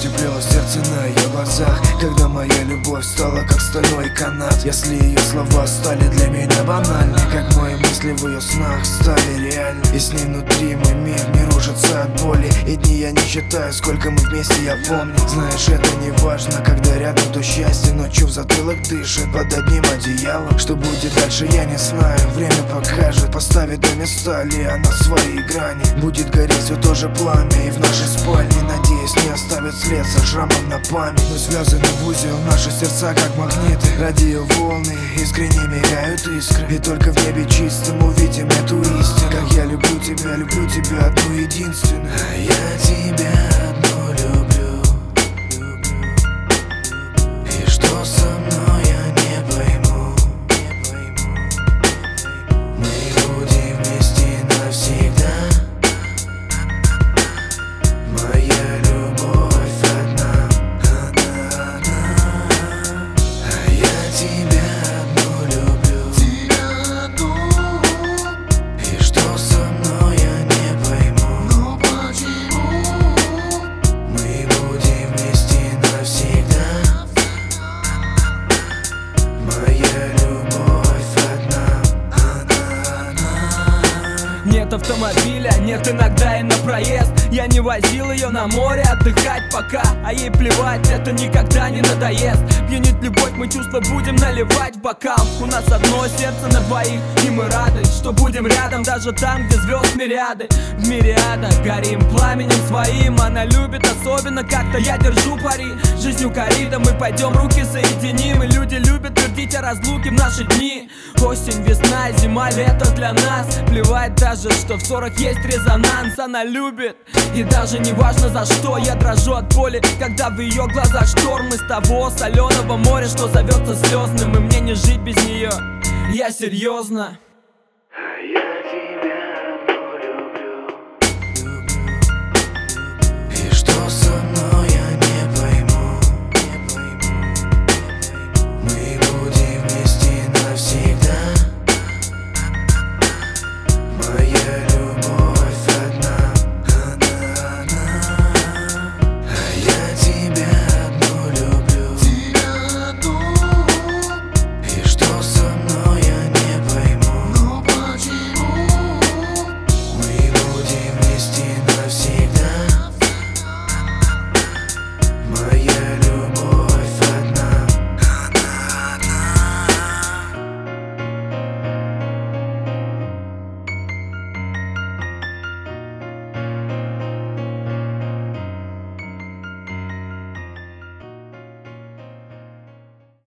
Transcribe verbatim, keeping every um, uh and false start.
потеплело сердце на ее глазах, когда моя любовь стала как стальной канат. Если ее слова стали для меня банальны, как мои мысли в ее снах стали реальны. И с ней внутри мой мир не рушится от боли, и дни я не считаю, сколько мы вместе, я помню. Знаешь, это не важно, когда рядом, то счастье ночью в затылок дышит под одним одеялом. Что будет дальше, я не знаю, время покажет. Поставит на места ли она свои грани. Будет гореть все то же пламя и в нашей спальне, надеюсь, не оставит след со шрамом на память. Мы связаны в узел, наши сердца как магниты. Радиоволны искренне мигают искры, и только в небе чистом увидим эту истину. Как я люблю тебя, люблю тебя одну единственную. А я тебя одну люблю. И что со мной, я не пойму. Мы будем вместе навсегда. Моя любовь одна, одна, одна. А я тебя одну люблю. Тебя одну. И что со мной, я не пойму. Но почему? Мы будем вместе навсегда. Моя любовь одна, одна, одна. Нет автомобиля, нет иногда и на проезд. Я не возил ее на море отдыхать пока, а ей плевать, это никогда не надоест. Пьянит любовь, мы чувства будем наливать в бокал. У нас одно сердце на двоих, и мы рады, что будем рядом, даже там, где звезд мириады. В мириадах горим пламенем своим. Она любит особенно как-то, я держу пари. Жизнью корида мы пойдем, руки соединим. И люди любят твердить о разлуке в наши дни. Осень, весна, зима, лето для нас. Плевать даже, что в сорок есть резонанс. Она любит, и даже не важно за что. Я дрожу от боли, когда в ее глазах шторм. Из того соленого моря, что зовется слезным. И мне не жить без нее, я серьезно. А я тебя одну люблю. И что со